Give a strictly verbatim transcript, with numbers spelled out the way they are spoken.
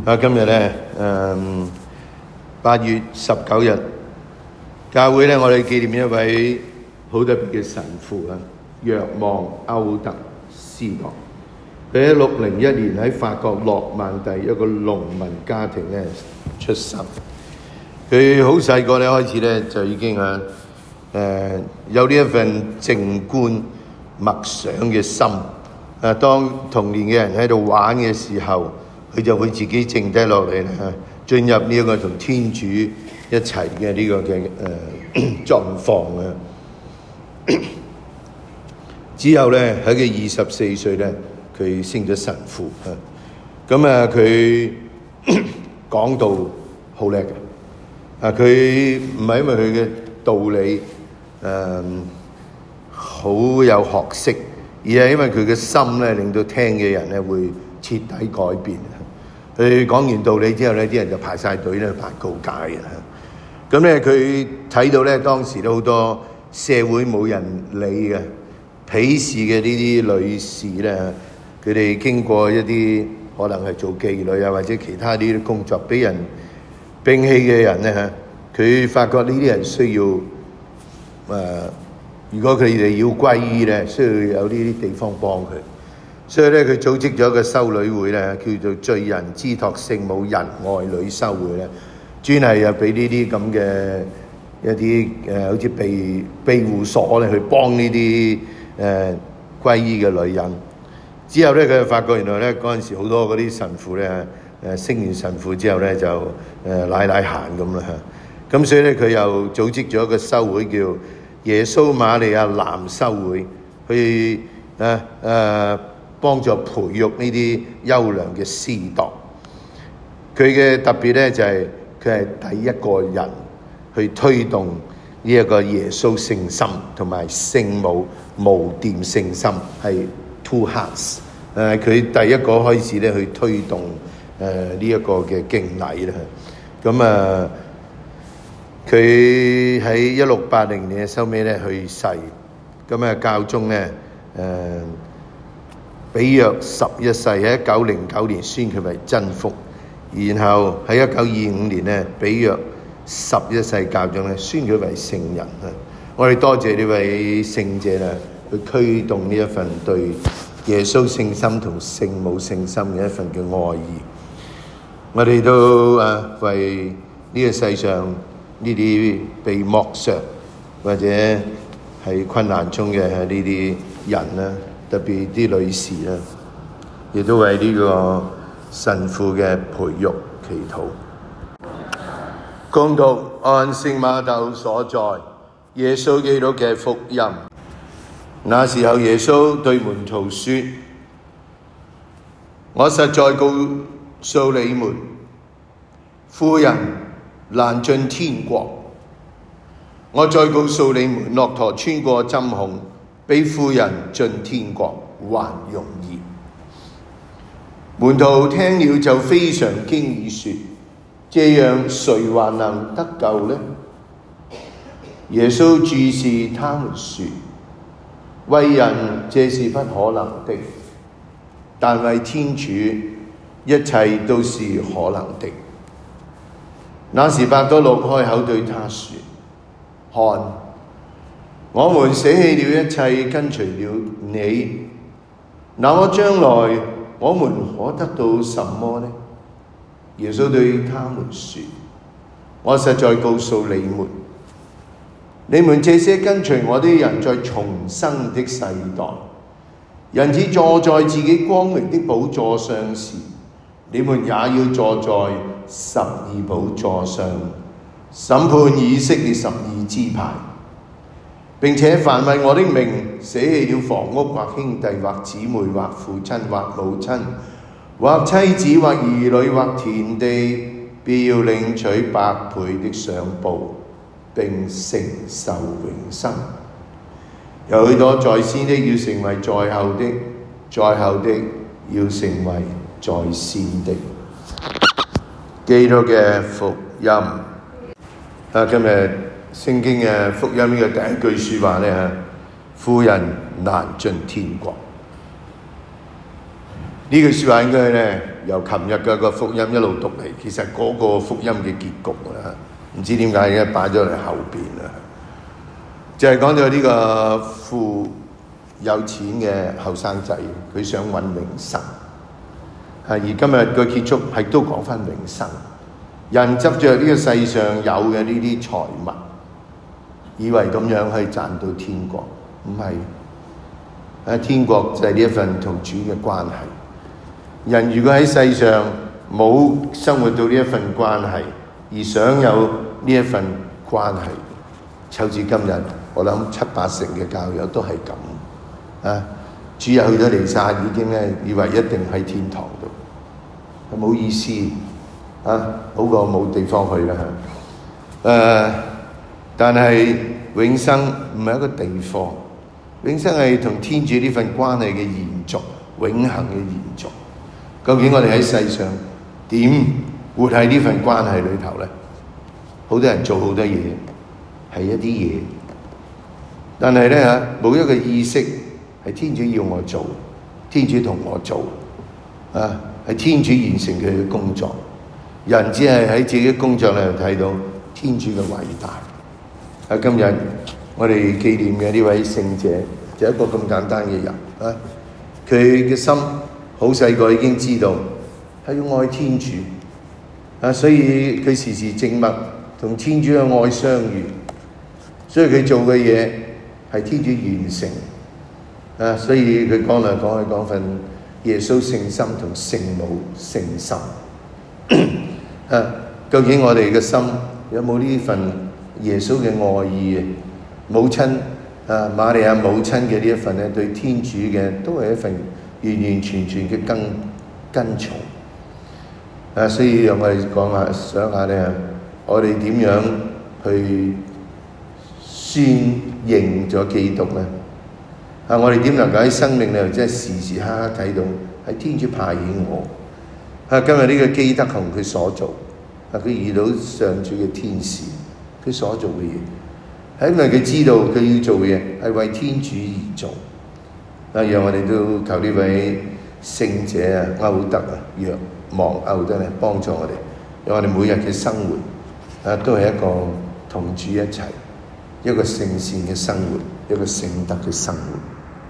啊，今日咧，誒八月十九日，教會咧，我哋紀念一位好特別嘅神父啊，若望歐特斯托。佢喺六零一年喺法國諾曼第一個農民家庭咧出生。佢好細個咧開始咧就已經啊誒、呃、有呢一份靜觀默想嘅心。啊，當童年嘅人喺度玩嘅時候，佢就會自己靜低落嚟咧，進入呢一個同天主一齊嘅呢個嘅誒狀況啊。之後咧喺佢二十四歲咧，佢升咗神父啊。咁啊，佢講道好叻嘅。啊，佢唔係因為佢嘅道理誒好、呃、有學識，而係因為佢嘅心咧，令到聽嘅人咧會徹底改變。佢講完道理之後咧，啲人就排晒隊咧辦告解嘅。咁咧佢睇到咧當時都好多社會冇人理嘅鄙視嘅呢啲女士咧，佢哋經過一啲可能係做妓女啊或者其他呢啲工作，俾人摒棄嘅人咧嚇，佢發覺呢啲人需要誒、呃，如果佢哋要歸依咧，需要有呢啲地方幫佢。所以咧，佢組織咗一個修女會咧，叫做罪人之託聖母仁愛女修會咧，專係又俾呢啲咁嘅一啲誒、呃，好似庇庇護所咧，去幫呢啲誒歸依嘅女人。之後咧，佢就發覺原來咧嗰陣時好多嗰啲神父咧誒升完神父之後咧就誒奶奶閒咁啦嚇。咁所以咧，佢又組織咗一個修會叫耶穌瑪利亞男修會，去誒誒。呃幫助培育呢啲優良嘅司鐸。佢嘅特別咧就係佢係第一個人去推動呢一個耶穌聖心同埋聖母無玷聖心，係 two hearts。誒，佢第一個開始咧去推動誒呢一個嘅敬禮啦。咁啊，佢喺一六八零年嘅收尾咧去世。咁啊，教宗咧誒。呃比約十一世喺一九零九年宣佢為真福，然後喺一九二五年咧，比約十一世教宗咧宣佢為聖人啊！我哋多謝呢位聖者啦，去驅動呢一份對耶穌聖心同聖母聖心嘅一份嘅愛意。我哋都啊為呢個世上呢啲被剝削或者喺困難中嘅呢啲人啦。特別啲女士啦，亦都為呢個神父嘅培育祈禱。恭讀按聖瑪竇所載耶穌基督嘅福音。那時候耶穌對門徒說：我實在告訴你們，富人難進天國。我再告訴你們，駱駝穿過針孔，比富人進天國還容易。門徒聽了就非常驚異，說：這樣誰還能得救呢？耶穌注視他們說：為人這是不可能的，但為天主一切都是可能的。那時伯多祿開口對他說：看，我們捨棄了一切，跟隨了你，那麼將來我們可得到什麼呢？耶穌對他們說：我實在告訴你們，你們這些跟隨我的人，在重生的世代，人子坐在自己光榮的寶座上時，你們也要坐在十二寶座上，審判以色列十二支派。並且凡為我的名捨棄了房屋或兄弟或姊妹或父親或母親或妻子或兒女或田地，必要領取百倍的賞報，並承受永生。有許多在先的要成為在後的，在後的要成為在先的。基督嘅福音。啊，今日聖經嘅福音呢個第一句說話咧，富人難進天國。呢句說話應該咧由琴日嘅個福音一路讀嚟，其實嗰個福音嘅結局啦，唔知點解嘅擺咗嚟後邊啦。就係講到呢個富有錢嘅後生仔，佢想揾永生。而今日個結束係都講翻永生。人執着呢個世上有嘅呢啲財物，以為咁樣可以賺到天國，唔係。天國就係呢一份同主嘅關係。人如果喺世上冇生活到呢一份關係，而想有呢一份關係，就至今日我諗七八成嘅教友都係咁。啊，主日去咗彌撒已經咧，以為一定喺天堂度，冇意思。啊，好過冇地方去啦。誒、啊，但係永生唔係一個地方，永生係同天主呢份關係嘅延續，永恆嘅延續。究竟我哋喺世上點活喺呢份關係裏頭咧？好多人做好多嘢，係一啲嘢，但係咧嚇冇一個意識係天主要我做，天主同我做，啊，係天主完成佢嘅工作。人只係喺自己工作裏頭睇到天主嘅偉大。啊，今日我哋紀念嘅呢位聖者，就係一個咁簡單嘅人啊！佢嘅心好細個已經知道係要愛天主啊，所以佢時時靜默同天主嘅愛相遇，所以佢做嘅嘢係天主完成啊！所以佢講嚟講去講份耶穌聖心同聖母聖心。啊！究竟我哋嘅心有冇呢份耶穌嘅愛意嘅母親啊？瑪利亞母親嘅呢一份咧，對天主嘅都係一份完完全全嘅跟跟從啊！所以讓我哋講下想下咧，我哋點樣去宣認咗基督咧？啊！我哋點能夠喺生命裏即係時時刻刻睇到係天主派遣我？啊！今日呢個基德同佢所做，啊，佢遇到上主嘅天使，佢所做嘅嘢，係因為佢知道佢要做嘅嘢係為天主而做。啊，讓我哋都求呢位聖者啊，歐德啊，若望歐德咧，幫助我哋，讓我哋每日嘅生活啊，都係一個同主一齊，一個聖善嘅生活，一個聖德嘅生活。